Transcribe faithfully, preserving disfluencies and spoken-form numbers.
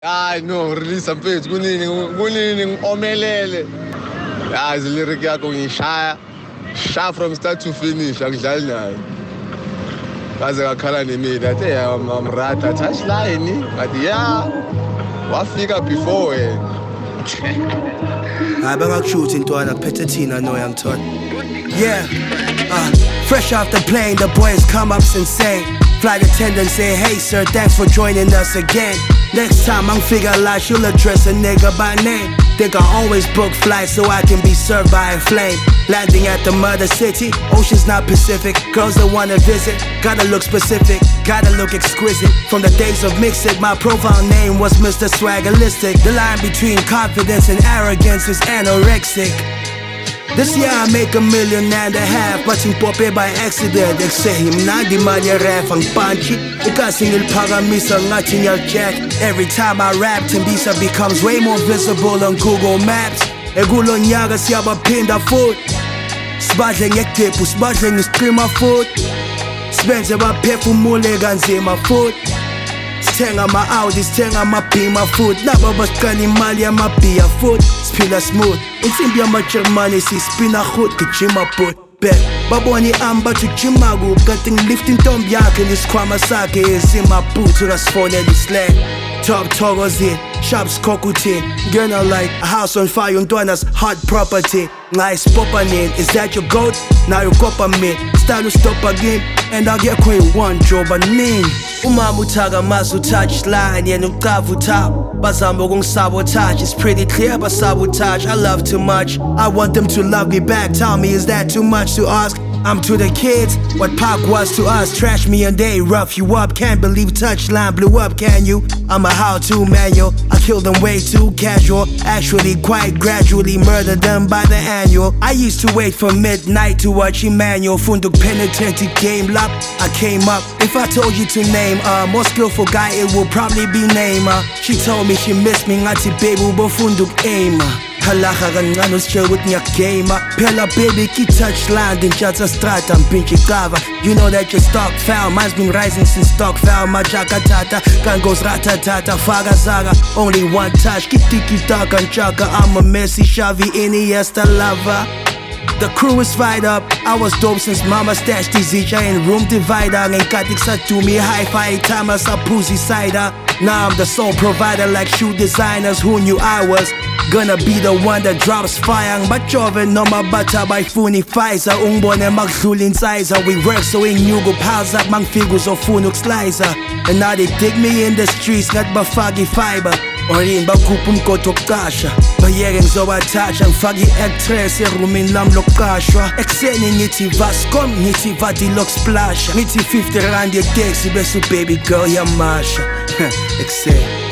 Hayi no, release mfethu kunini kunini ngiOmelele. Yazi lyric yakho ngishaya. Shaya from start to finish akudlali nayo. Kaze ngakhala nemini athi amrata touchline but yeah wafika before wena. Hayi bangakushuthi intwana kuphethe thina no young ton. Yeah. Uh, fresh off the plane, the boys come up insane. Flight attendant say, hey sir, thanks for joining us again. Next time I'm figure like you'll address a nigga by name. Think I always book flights so I can be served by a flame. Landing at the mother city, ocean's not Pacific. Girls that wanna visit, gotta look specific, gotta look exquisite. From the days of Mix It, my profile name was Mister Swaggerlistic. The line between confidence and arrogance is anorexic. This year I make a million and a half, but in pope by accident. They say him nandi mali ref ang punchy. Ikasi ngiliphakamisa ngathi ngiyaljack. Every time I rap, Tembisa becomes way more visible on Google Maps. Ekulo nyaka siyabaphinda futhi. Sibadle ngekdepu, sibadle ngestrima futhi. Sibenze baphefumule kanzima futhi. Sithenga ama-Audi, sithenga ama-Beamer futhi. Laba basiqala imali yama-beer futhi. Siphila smooth, insimbi yama-Germany sispina goed, gijima bot. Bet, babona i-arm bathi ujima kuphi kanti ngilifta intombi yakhe nesikhwama sakhe ezimabhuthu kasifonela islang. Top thokozini, sharp skokuthini. Ngena like a house on fire, untwana's hot property. Nice popanin, is that your goat? Now you kopa me, style stop again. And I get quite one job aning. Umama uthaga masu touchline, yena uqava uthaba. Bazama ukungisabotage, it's pretty clear but sabotage. I love too much, I want them to love me back. Tell me, is that too much to ask? I'm to the kids, what Pac was to us. Trash me and they rough you up. Can't believe touchline blew up, can you? I'm a how-to manual, I kill them way too casual. Actually quite gradually murder them by the annual. I used to wait for midnight to watch Emmanuel Funduk penitentiary game lap. I came up, if I told you to name a more skillful guy it will probably be Neymar. She told me she missed me, ngathi baby ubofunduk aima. Halaga kancane usitshela ukuthi ngiyagama. Phela baby ki touchline ngitshatha strata mpintshi cover. You know that your stock foul, mine's been rising since stock foul. Majaka tata, gun goes ratatata, faga zaga. Only one touch, keep tiki taka and chaka. I'm a Messi, Xavi, Iniesta lover. The crew is fired up, I was dope since mama stashed the Z J in room divider. Ngenkathi kusatumi hi-fi timer saphuza cider. Now I'm the sole provider like shoe designers. Who knew I was gonna be the one that drops fire? Ngibajove noma batha bayifuna Pfizer. Ungibone makudlula insizer. We work so inyuku piles up mangifika uzofuna ukuslicer. And now they dig me in the streets ngathi bafaka fiber. Or yini bakhupha umgodi wokuqasha. Bayeke ngizobathatha ngifake i-actress erumini lami lokuqashwa. Ekuseni ngithi Vascom, ngithi vati lokusplasha. Ngithi fifty rand ye-taxi bese u-baby girl yamasha. Ekuseni